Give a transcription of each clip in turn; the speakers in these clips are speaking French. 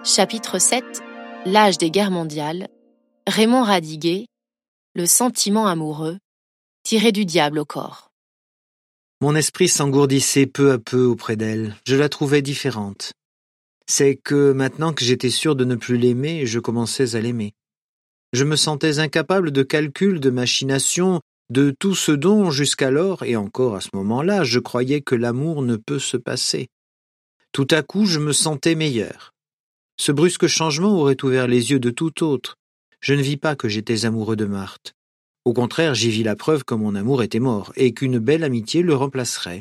Chapitre 7 L'âge des guerres mondiales. Raymond Radiguet. Le sentiment amoureux, tiré du diable au corps. Mon esprit s'engourdissait peu à peu auprès d'elle. Je la trouvais différente. C'est que maintenant que j'étais sûr de ne plus l'aimer, je commençais à l'aimer. Je me sentais incapable de calcul, de machination, de tout ce dont, jusqu'alors, et encore à ce moment-là, je croyais que l'amour ne peut se passer. Tout à coup, je me sentais meilleur. Ce brusque changement aurait ouvert les yeux de tout autre. Je ne vis pas que j'étais amoureux de Marthe. Au contraire, j'y vis la preuve que mon amour était mort, et qu'une belle amitié le remplacerait.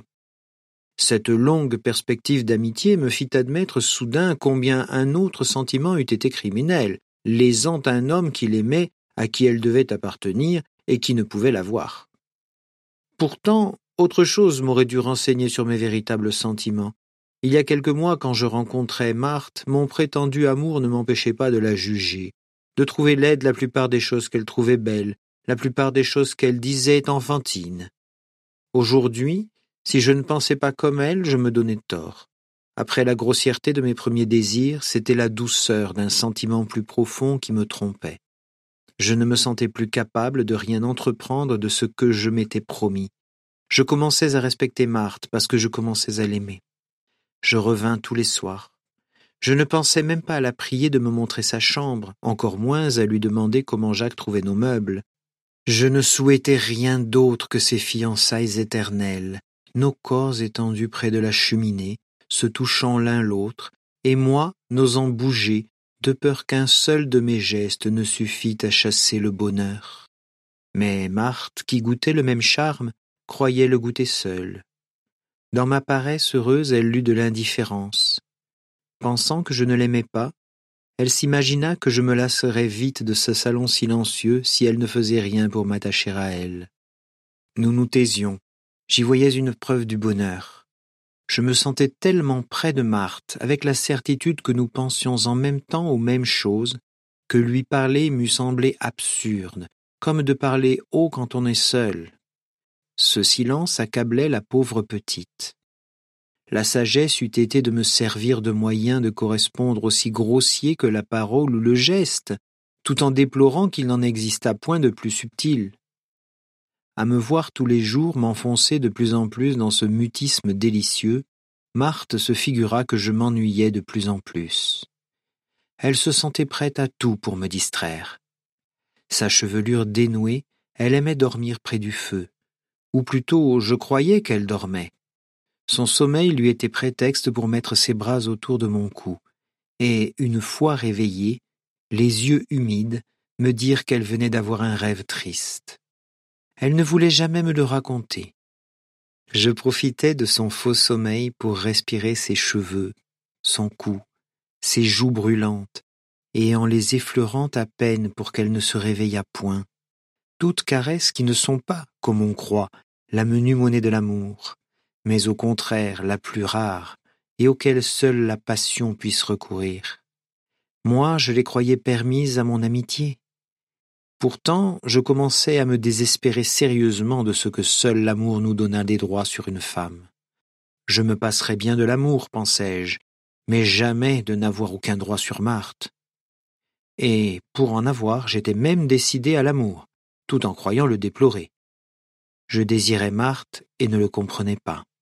Cette longue perspective d'amitié me fit admettre soudain combien un autre sentiment eût été criminel, lésant un homme qui l'aimait, à qui elle devait appartenir, et qui ne pouvait l'avoir. Pourtant, autre chose m'aurait dû renseigner sur mes véritables sentiments. Il y a quelques mois, quand je rencontrais Marthe, mon prétendu amour ne m'empêchait pas de la juger, de trouver laide la plupart des choses qu'elle trouvait belles, la plupart des choses qu'elle disait enfantines. Aujourd'hui, si je ne pensais pas comme elle, je me donnais tort. Après la grossièreté de mes premiers désirs, c'était la douceur d'un sentiment plus profond qui me trompait. Je ne me sentais plus capable de rien entreprendre de ce que je m'étais promis. Je commençais à respecter Marthe parce que je commençais à l'aimer. Je revins tous les soirs. Je ne pensais même pas à la prier de me montrer sa chambre, encore moins à lui demander comment Jacques trouvait nos meubles. Je ne souhaitais rien d'autre que ces fiançailles éternelles, nos corps étendus près de la cheminée, se touchant l'un l'autre, et moi n'osant bouger, de peur qu'un seul de mes gestes ne suffît à chasser le bonheur. Mais Marthe, qui goûtait le même charme, croyait le goûter seule. Dans ma paresse heureuse, elle eut de l'indifférence. Pensant que je ne l'aimais pas, elle s'imagina que je me lasserais vite de ce salon silencieux si elle ne faisait rien pour m'attacher à elle. Nous nous taisions. J'y voyais une preuve du bonheur. Je me sentais tellement près de Marthe, avec la certitude que nous pensions en même temps aux mêmes choses, que lui parler m'eût semblé absurde, comme de parler haut quand on est seul. Ce silence accablait la pauvre petite. La sagesse eût été de me servir de moyen de correspondre aussi grossier que la parole ou le geste, tout en déplorant qu'il n'en existât point de plus subtil. À me voir tous les jours m'enfoncer de plus en plus dans ce mutisme délicieux, Marthe se figura que je m'ennuyais de plus en plus. Elle se sentait prête à tout pour me distraire. Sa chevelure dénouée, elle aimait dormir près du feu. Ou plutôt, je croyais qu'elle dormait. Son sommeil lui était prétexte pour mettre ses bras autour de mon cou, et, une fois réveillée, les yeux humides, me dire qu'elle venait d'avoir un rêve triste. Elle ne voulait jamais me le raconter. Je profitais de son faux sommeil pour respirer ses cheveux, son cou, ses joues brûlantes, et en les effleurant à peine pour qu'elle ne se réveillât point. Toutes caresses qui ne sont pas, comme on croit, la menue monnaie de l'amour, mais au contraire la plus rare, et auquel seule la passion puisse recourir. Moi, je les croyais permises à mon amitié. Pourtant, je commençais à me désespérer sérieusement de ce que seul l'amour nous donnât des droits sur une femme. Je me passerais bien de l'amour, pensais-je, mais jamais de n'avoir aucun droit sur Marthe. Et, pour en avoir, j'étais même décidé à l'amour, tout en croyant le déplorer. Je désirais Marthe et ne le comprenais pas.